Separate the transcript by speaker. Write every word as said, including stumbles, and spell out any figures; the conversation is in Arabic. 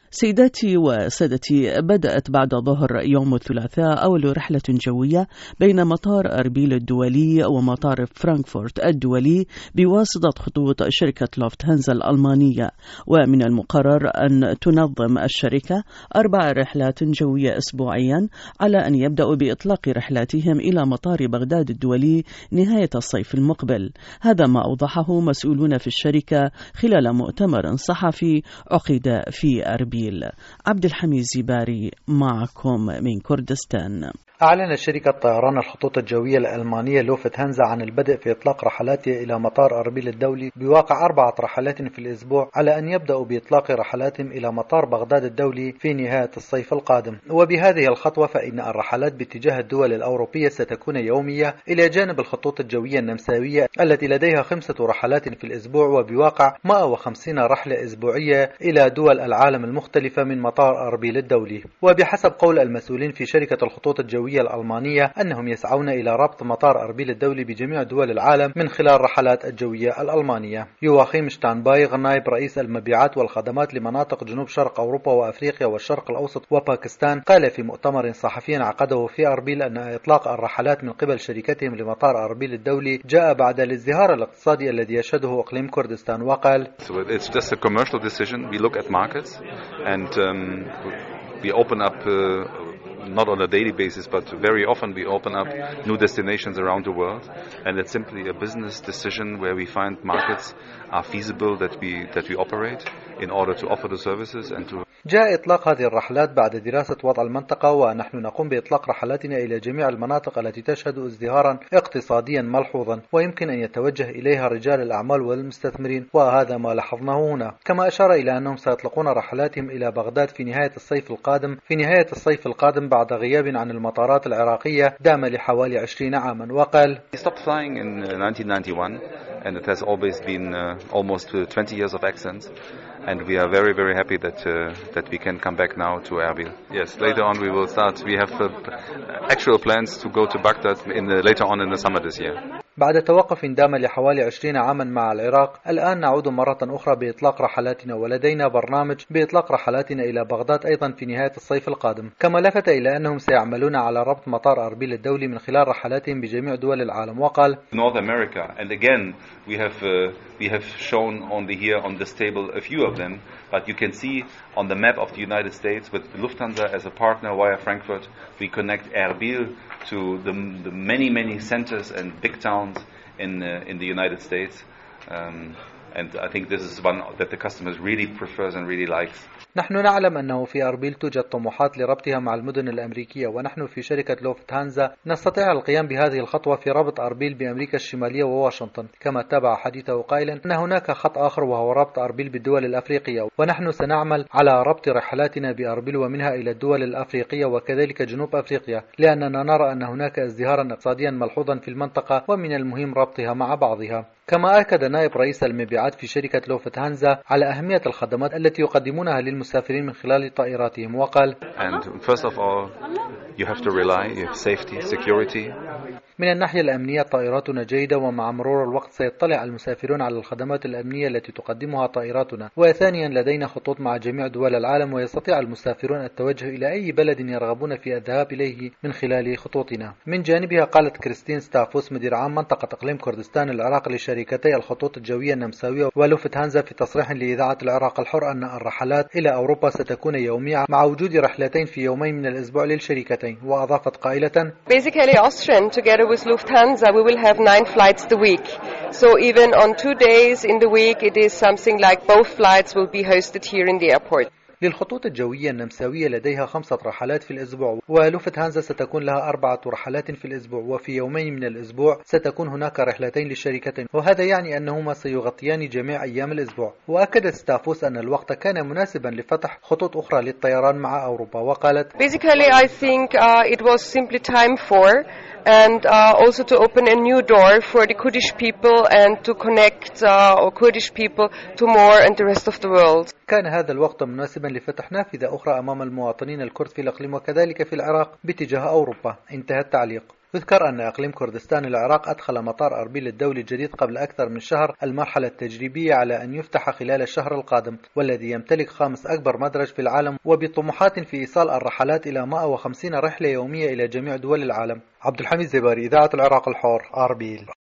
Speaker 1: سيداتي وسادتي، بدأت بعد ظهر يوم الثلاثاء أول رحلة جوية بين مطار أربيل الدولي ومطار فرانكفورت الدولي بواسطة خطوط شركة لوفتهانزا الألمانية. ومن المقرر أن تنظم الشركة أربع رحلات جوية أسبوعيا على أن يبدأوا بإطلاق رحلاتهم إلى مطار بغداد الدولي نهاية الصيف المقبل. هذا ما أوضحه مسؤولون في الشركة خلال مؤتمر صحفي عقد في أربيل. عبد الحميد زباري معكم من كردستان.
Speaker 2: أعلنت شركة طيران الخطوط الجوية الألمانية لوفتهانزا عن البدء في إطلاق رحلاتها إلى مطار أربيل الدولي بواقع أربعة رحلات في الأسبوع على أن يبدأوا بإطلاق رحلاتهم إلى مطار بغداد الدولي في نهاية الصيف القادم. وبهذه الخطوة فإن الرحلات باتجاه الدول الأوروبية ستكون يومية إلى جانب الخطوط الجوية النمساوية التي لديها خمسة رحلات في الأسبوع وبواقع مئة وخمسين رحلة أسبوعية إلى دول العالم المختلفة من مطار أربيل الدولي. وبحسب قول المسؤولين في شركة الخطوط الجوية الألمانية أنهم يسعون إلى ربط مطار أربيل الدولي بجميع دول العالم من خلال الرحلات الجوية الألمانية. يواخيم شتانبايغ نائب رئيس المبيعات والخدمات لمناطق جنوب شرق أوروبا وأفريقيا والشرق الأوسط وباكستان قال في مؤتمر صحفي عقده في أربيل أن إطلاق الرحلات من قبل شركتهم لمطار أربيل الدولي جاء بعد الازدهار الاقتصادي الذي يشهده إقليم كردستان. وقال
Speaker 3: It's just a commercial decision. We look at markets and um, we open up uh, not on a daily basis, but very often we open up new destinations around the world, and it's simply a business decision where we find markets are feasible that we that we operate in order to offer the services and to.
Speaker 2: جاء إطلاق هذه الرحلات بعد دراسة وضع المنطقة، ونحن نقوم بإطلاق رحلاتنا إلى جميع المناطق التي تشهد ازدهارا اقتصاديا ملحوظا ويمكن أن يتوجه إليها رجال الأعمال والمستثمرين، وهذا ما لاحظناه هنا. كما أشار إلى أنهم سيطلقون رحلاتهم إلى بغداد في نهاية الصيف القادم في نهاية الصيف القادم بعد غياب عن المطارات العراقية دام لحوالي عشرين عاما. وقال
Speaker 3: We stopped flying in nineteen ninety-one and it has always been uh, almost twenty years of excellence, and we are very very happy that uh, that we can come back now to Erbil. Yes, later on we will start. We have uh, actual plans to go to Baghdad in the, later on in the summer this year.
Speaker 2: بعد توقف دام لحوالي عشرين عاما مع العراق، الآن نعود مرة أخرى بإطلاق رحلاتنا، ولدينا برنامج بإطلاق رحلاتنا إلى بغداد أيضا في نهاية الصيف القادم. كما لفت إلى أنهم سيعملون على ربط مطار أربيل الدولي من خلال رحلاتهم بجميع دول العالم. وقال
Speaker 3: North America, and again we have uh, we have shown only here on this table a few of them, but you can see on the map of the United States with Lufthansa as a partner via Frankfurt, we connect Erbil to the, the many many centers and big towns in uh, in the United States, um, and I think this is one that the customers really prefers and really likes.
Speaker 2: نحن نعلم أنه في أربيل توجد طموحات لربطها مع المدن الأمريكية، ونحن في شركة لوفتهانزا نستطيع القيام بهذه الخطوة في ربط أربيل بأمريكا الشمالية وواشنطن. كما تابع حديثه قائلا أن هناك خط آخر وهو ربط أربيل بالدول الأفريقية، ونحن سنعمل على ربط رحلاتنا بأربيل ومنها إلى الدول الأفريقية وكذلك جنوب أفريقيا، لأننا نرى أن هناك ازدهارا اقتصاديا ملحوظا في المنطقة ومن المهم ربطها مع بعضها. كما أكد نائب رئيس المبيعات في شركة لوفتهانزا على أهمية الخدمات التي يقدمونها للمسافرين من خلال طائراتهم. وقال
Speaker 3: And first of all, you have to rely on safety, security.
Speaker 2: من الناحية الأمنية طائراتنا جيدة، ومع مرور الوقت سيطلع المسافرون على الخدمات الأمنية التي تقدمها طائراتنا. وثانيا لدينا خطوط مع جميع دول العالم، ويستطيع المسافرون التوجه إلى أي بلد يرغبون في الذهاب إليه من خلال خطوطنا. من جانبها قالت كريستين ستافوس مدير عام منطقة إقليم كردستان العراق لشركتي الخطوط الجوية النمساوية ولوفتهانزا في تصريح لإذاعة العراق الحر أن الرحلات إلى أوروبا ستكون يومية مع وجود رحلتين في يومين من الأسبوع للشركتين. وأضافت قائلة
Speaker 4: Basically Austrian together with Lufthansa we will have nine flights a week. So even on two days in the week it is something like both flights will be hosted here in the airport.
Speaker 2: للخطوط الجوية النمساوية لديها خمسة رحلات في الأسبوع، ولوفتهانزا ستكون لها أربعة رحلات في الأسبوع، وفي يومين من الأسبوع ستكون هناك رحلتين للشركتين، وهذا يعني أنهما سيغطيان جميع أيام الأسبوع. وأكدت ستافوس أن الوقت كان مناسبا لفتح خطوط أخرى للطيران مع أوروبا. وقالت
Speaker 4: Basically I think uh, it was simply time for and uh, also to open a new door for the Kurdish people and to connect uh, or Kurdish people to more and the rest of the world.
Speaker 2: كان هذا الوقت مناسبا لفتح نافذة أخرى أمام المواطنين الكرد في الإقليم وكذلك في العراق باتجاه أوروبا. انتهى التعليق. يذكر أن إقليم كردستان العراق أدخل مطار أربيل الدولي الجديد قبل أكثر من شهر المرحلة التجريبية على أن يفتح خلال الشهر القادم، والذي يمتلك خامس أكبر مدرج في العالم وبطموحات في إيصال الرحلات إلى مئة وخمسين رحلة يومية إلى جميع دول العالم. عبد الحميد زباري، إذاعة العراق الحر، أربيل.